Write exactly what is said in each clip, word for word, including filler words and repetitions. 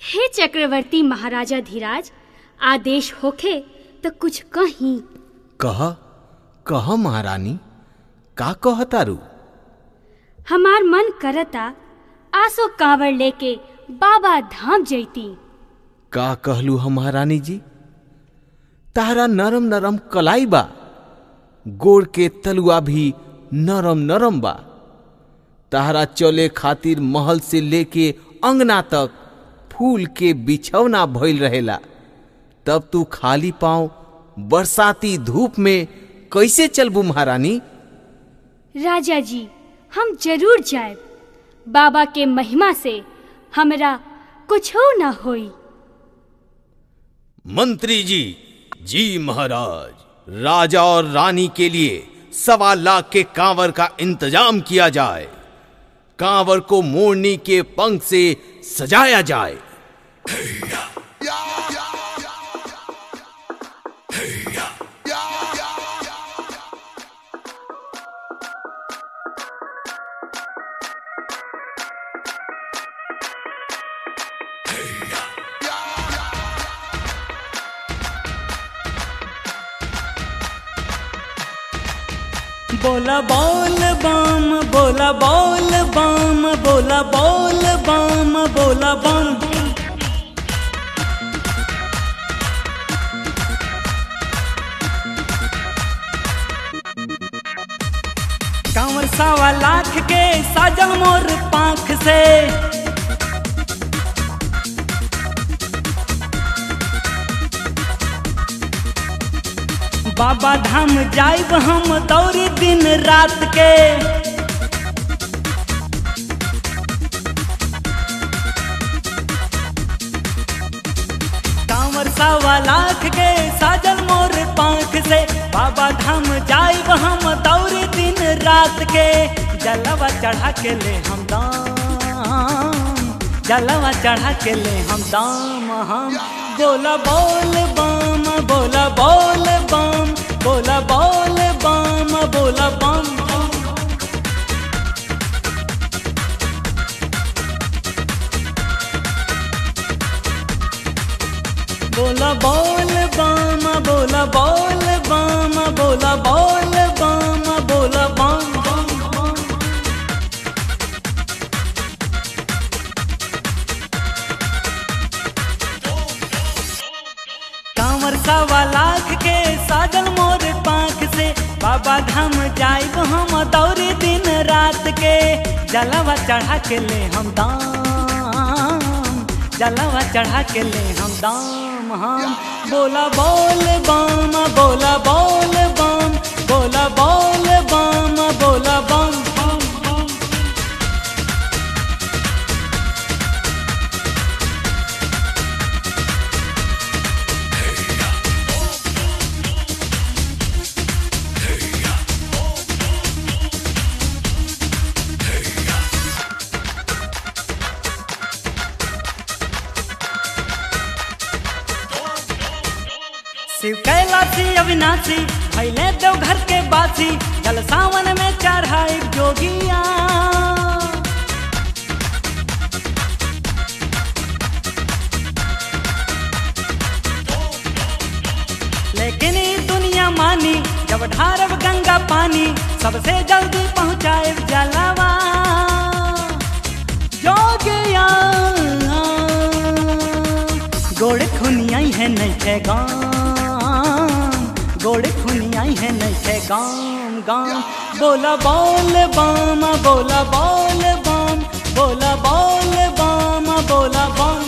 हे चक्रवर्ती महाराजा धीराज, आदेश होखे तो कुछ कहीं। कह कह महारानी, का कहतारू? हमार मन करता आसो कांवड़ लेके बाबा धाम जैती। का कहलू हम महारानी जी? तारा नरम नरम कलाई बा, गोड़ के तलुआ भी नरम नरम बा। तारा चले खातिर महल से लेके अंगना तक फूल के बिछौना भइल रहेला, तब तू खाली पांव बरसाती धूप में कैसे चलबू महारानी? राजा जी, हम जरूर जाए। बाबा के महिमा से हमरा कुछ हो न होई। मंत्री जी, जी महाराज, राजा और रानी के लिए सवा लाख के कांवर का इंतजाम किया जाए। कांवर को मोरनी के पंख से सजाया जाए। बोला बोल बम, बोला बोल बम, बोला बोल बम, बोला बम। कांवर सवा लाख के साजल मोर पाँख से, बाबा धाम जाइब हम दौरी दिन रात के। कांवर सवा लाख के साजल मोर पाँख से, बाबा धाम जाइब हम दौरी दिन रात के। जलवा चढ़ा के ले हम दाम, जलवा चढ़ा के ले हम दाम हम। बोला बोल बम, बोला बोल बम, बोला बोल बम, बोला बम। बोला बोल बम, बोला बोल बम, बोला बोल बम, बोला बम। कांवर सवा लाख के साजल मोर पाँख से, बाबा धाम जाइब हम दौरी दिन रात के। जलवा चढ़ा के ले हम दाम, जलवा चढ़ा के ले हम दाम हम। बोला बोल बम, बोला बोल बम, बोला बोल बम, बोला बम। शिव कैलाशी अविनाशी भैले देव घर के बासी, जल सावन में चढ़ाई जोगिया। लेकिन ये दुनिया मानी, जब ढारब गंगा पानी, सबसे जल्दी पहुँचाए जलवा जोगिया। गोड़ खुनियाई है नहीं थे गाँव, गोड़ खुनियाई है नहीं थे गाम गाम। बोला बोल बम, बोला बोल बम, बोला बोल बम, बोला बम।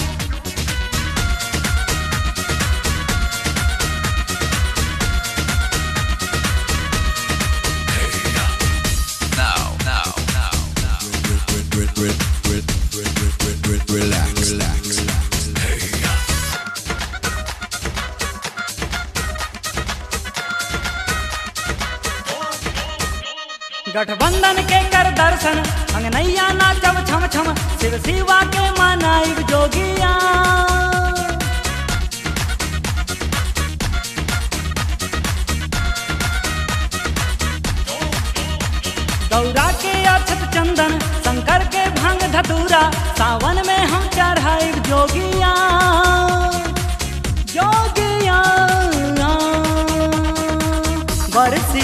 Now, now, now, now. Relax, relax. गठबंधन के कर दर्शन, अंगनैया नाचब छम छम, शिव शिवा के मनाइब जोगिया। गौरा के अक्षत चंदन, शंकर के भंग धतूरा, सावन में हम चढ़ाइब जोगिया।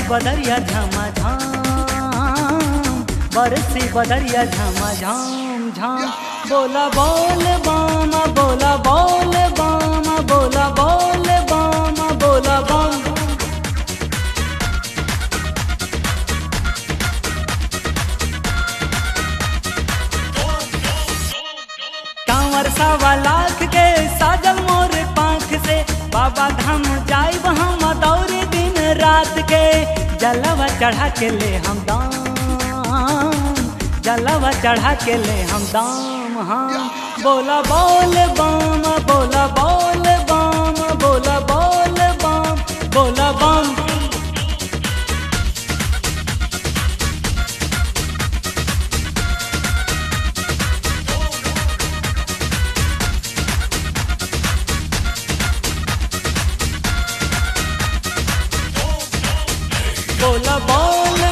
बदरिया झमाझम, बरसी बदरिया झमाझम झम। बोला बोल बम, बोला बोल बम, बोला बोल बम, बोला बम। कांवर सवा लाख के साजल मोर पाँख से, बाबा धाम जाइब हम दौरी दिन रात के। जलवा चढ़ा के ले हम दाम, जलवा चढ़ा के ले हम दाम हम। बोला बोल बम, बोला बोल बम, बोला बोल बम, बोला बम। बोला बोल